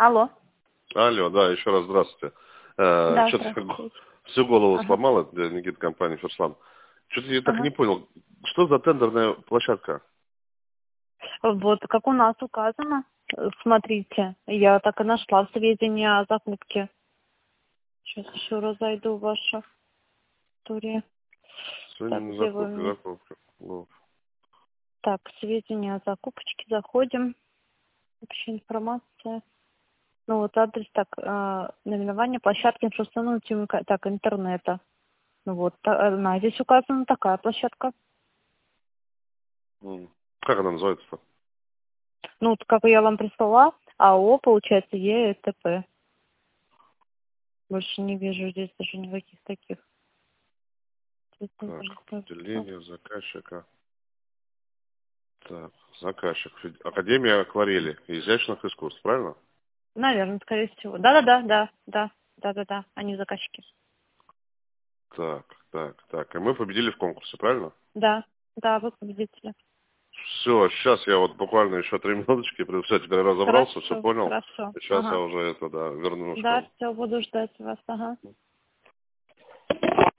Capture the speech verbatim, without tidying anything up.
Алло. Алло, да, еще раз здравствуйте. Э, Да, Что-то здравствуйте. всю голову Ага. сломала для Никиты компании «Ферслан». Что-то я так и Ага. не понял, что за тендерная площадка? Вот, как у нас указано, э, смотрите, я так и нашла сведения о закупке. Сейчас еще раз зайду в вашу историю. Так, Сегодня где вы закупка, мне? закупка. Ну, Так, сведения о закупочке, заходим. Общая информация. Ну вот адрес, так, э, наименование площадки инфраструктурного тимка- так, интернета. Ну вот, та- она здесь указана такая площадка. м. Как она называется-то? Ну, вот, как я вам прислала, АО, получается, ЕТП. Больше не вижу здесь даже никаких таких. Так, определение заказчика. Так, заказчик. Фед- Академия акварели и изящных искусств, правильно? Наверное, скорее всего. Да-да-да, да, да, да-да-да, они заказчики. Так, так, так. И мы победили в конкурсе, правильно? Да, да, вы победители. Все, сейчас я вот буквально еще три минуточки, все теперь разобрался, все Хорошо, понял. хорошо. Сейчас я Ага. уже это, да, верну в Да, школу. все, буду ждать вас. Ага.